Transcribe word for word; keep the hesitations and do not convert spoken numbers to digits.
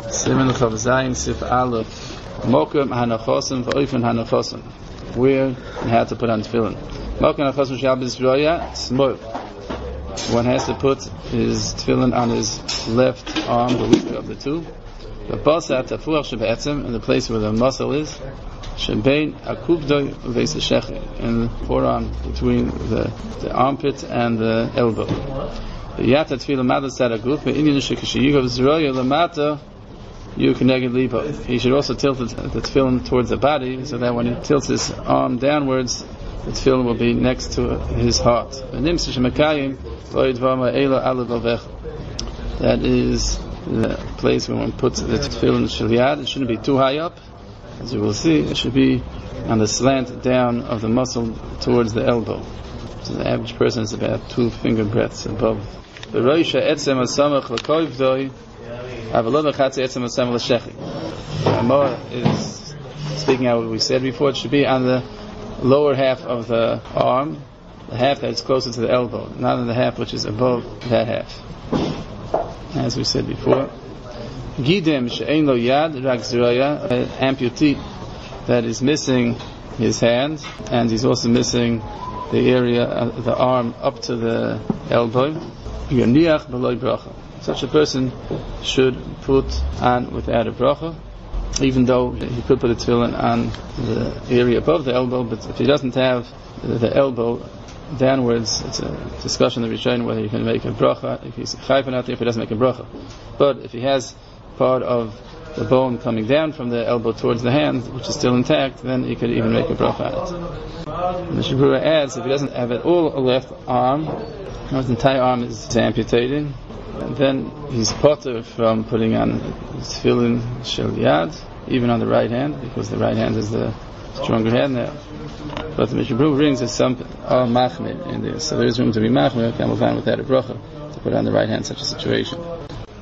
Simen Chav Zayin Sif Aleph Mokum Hanachosim V'Oifen Hanachosim. Where and how to put on tefillin. Mokum Hanachosim Shal B'Zroya Smol. One has to put his tefillin on his left arm, the weaker of the two. The Basa Tafuach Shebe'etzem, in the place where the muscle is. Shebein Akubdoi V'Veis Shechi, in the forearm between the, the armpit and the elbow. The Yata Tefillah Madas Sadaguf, the Indian Shekashiyuv Zroya Lamata. You can libo. He should also tilt the, the tefillin towards the body, so that when he tilts his arm downwards, the tefillin will be next to his heart. That is the place where one puts the tefillin shiliyad. It shouldn't be too high up, as you will see. It should be on the slant down of the muscle towards the elbow. So the average person is about two finger breadths above. The Amor is speaking out what we said before. It should be on the lower half of the arm, the half that is closer to the elbow, not on the half which is above that half. As we said before, Gidim she'ein lo yad rak zroya, an amputee that is missing his hand, and he's also missing the area of the arm up to the elbow. Yoniach b'loy bracha. Such a person should put on without a bracha, even though he could put a tefillin on the area above the elbow, but if he doesn't have the elbow downwards, it's a discussion of the Rishonim whether he can make a bracha, if he's chayv or not, if he doesn't make a bracha. But if he has part of the bone coming down from the elbow towards the hand, which is still intact, then he could even make a bracha on it. The Shabura adds, if he doesn't have at all a left arm, his entire arm is amputated, and then he's potter from putting on tefillin shel yad, even on the right hand, because the right hand is the stronger hand now. But the Mishnah Berurah brings is some are machmir in this, so there is room to be machmir, kamovan without a bracha, to put on the right hand such a situation.